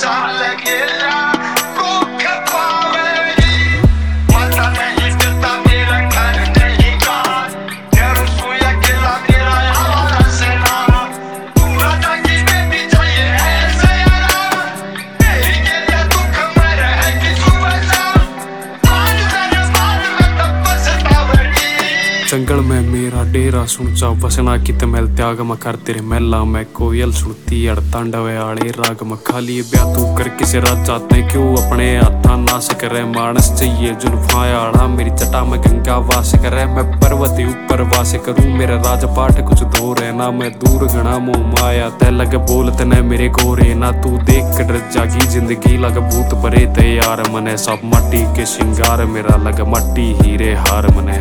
जंगल में मेरा डेरा सुन जा बसना कित मैल त्याग म कर तेरे मैला मैं कोयल सुनती अड़ तांडवे आले राग म खाली ब्याह तू कर किसे राजा ते क्यों अपने हाथा नाश करे मानस चाहिए जुल्फां आड़ा मेरी जटा में गंगा वास करे मैं पर्वत ऊपर वास करूं मेरा राजपाट कुछ दो रहना मैं दूर घना मोह माया ते लग बोल तने मेरे गोरे ना तू देख कर जागी जिंदगी लग भूत भरे ते यार मने सब माटी के श्रृंगार मेरा लग मट्टी हीरे हार मने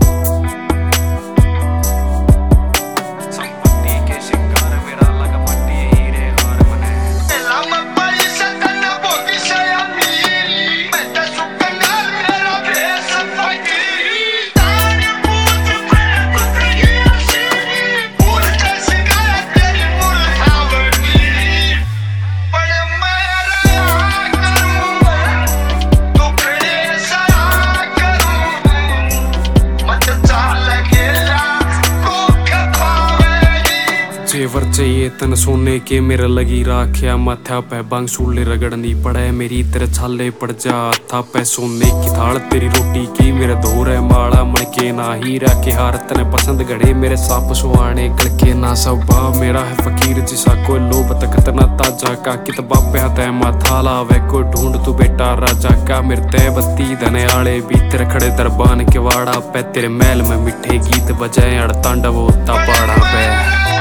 जेवर चाहिए तन सोने के मेरा लगी राखिया माथा पे बांसुले रगड़नी पड़े मेरी तेरे छाले पड़ जा था पे सोने की थाल तेरी रोटी की मेरे धोर है माड़ा मणके ना ही रखे हार तने पसंद गड़े मेरे साप सुहाने गड़के ना सबा मेरा है फकीर जिसा कोई लोभ तकत ना ताजा का कित बापे हाथ माथा लावे कोई ढूंढ तू बेटा राजा का मेरे तय बत्ती धने आले भी तेरे खड़े दरबान के वाड़ा पे तेरे महल में मिठे गीत बजाए अड़ तांडव होता पाड़ा पे।